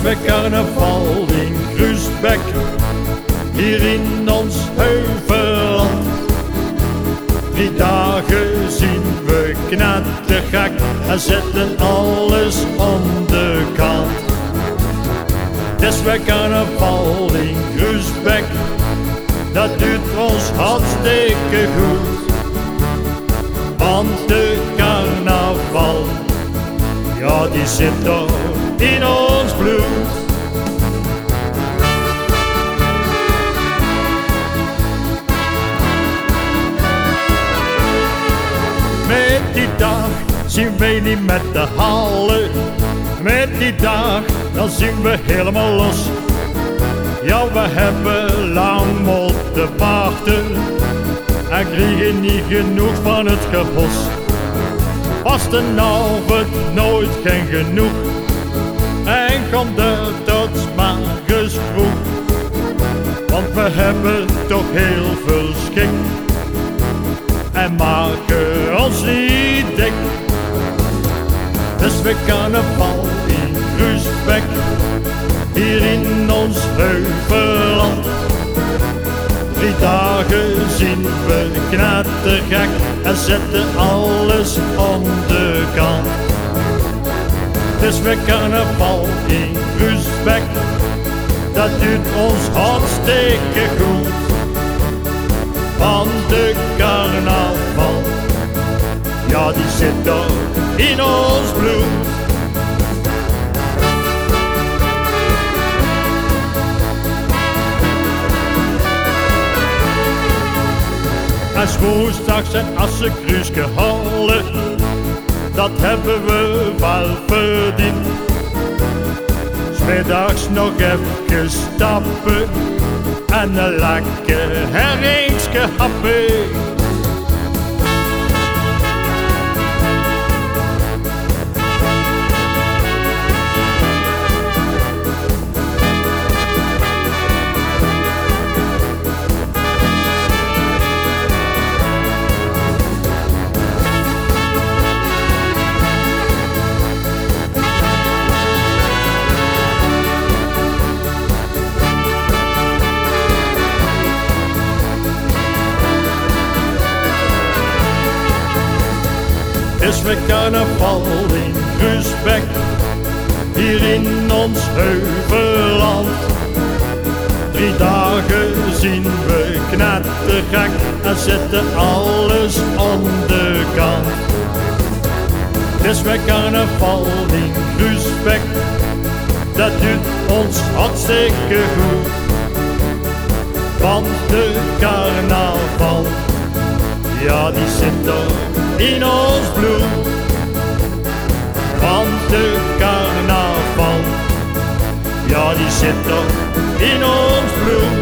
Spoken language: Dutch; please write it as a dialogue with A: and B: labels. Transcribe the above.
A: is weer carnaval in Groesbeek, hier in ons heuvelland. 3 dagen zien we knettergek en zetten alles aan de kant. Het is weer carnaval in Groesbeek, dat doet ons hartstikke goed. Want de carnaval, ja, die zit toch in ons bloed. Met die dag zien wij niet met de halen. Met die dag, dan zien we helemaal los. Ja, we hebben lang moeten wachten en kregen niet genoeg van het gebos. Vastenavond nooit geen genoeg en komt er tot 's morgens vroeg. Want we hebben toch heel veel schik en maken ons niet dik. Dus we carnaval in Groesbeek, hier in ons heuvelland. 3 dagen zien we knettergek en zetten alles aan de kant. Het is weer carnaval in Groesbeek, dat doet ons hartstikke goed. Want de carnaval, ja, die zit toch in ons bloed. En 's woensdags en assenkruisje halen, dat hebben we wel verdiend. 's middags nog even stappen en een lekker herringsje happen. Is weer carnaval in Groesbeek, hier in ons heuvelland. 3 dagen zien we knettergek en zetten alles aan de kant. Het is weer carnaval in Groesbeek, dat doet ons hartstikke goed. Want de carnaval, ja, die zit toch in ons bloed. Want de carnaval, ja, die zit toch in ons bloed.